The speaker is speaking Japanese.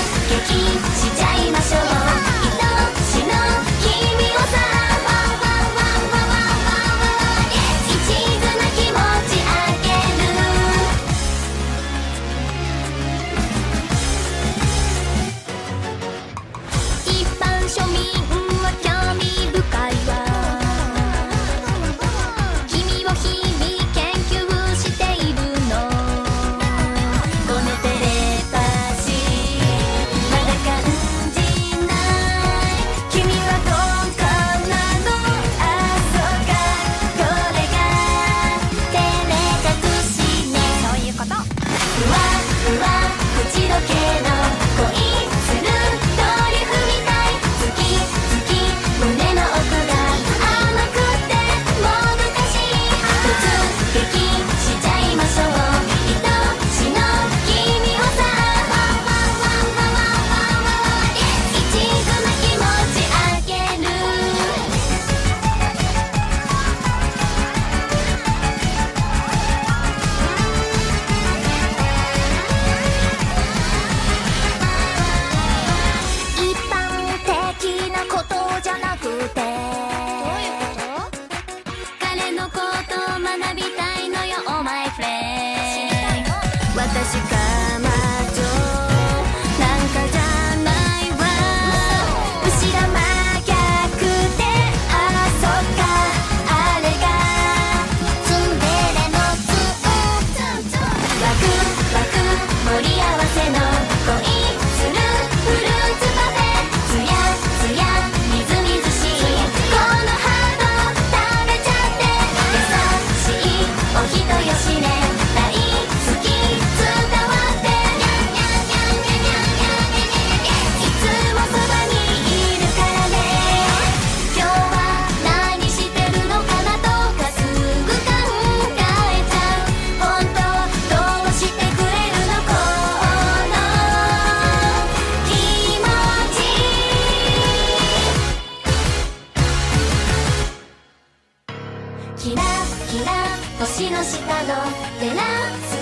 しちゃいましょう。愛しの君をさ、一途な気持ちあげる。一般庶民は興味深いわ。君を日々研究しているの。このテレパシーまだ感じない。君はどこなの？あ、そうか、これが照れ隠しね。そういうこと。ふわふわ口どけの恋するトリュフみたい。好き好き胸の奥が甘くてもどかしい。突撃しちゃいましょう。愛しの君をさ、一途な気持ちあげる。一般的なことじゃなくて、彼のこと学びたいのよ、oh my friend。私が魔女なんかじゃないわ。後ろ真逆で、あ、そっか、あれがツンデレのツン。ワクワク盛り合わせの恋するフルーツパフェ。つやつやみずみずしいこのハート食べちゃって。優しいお人よしね、大好き伝わって。いつもそばにいるからね。今日は何してるのかなとかすぐ考えちゃう。本当どうしてくれるの、この気持ち。キラキラ星の下のテラス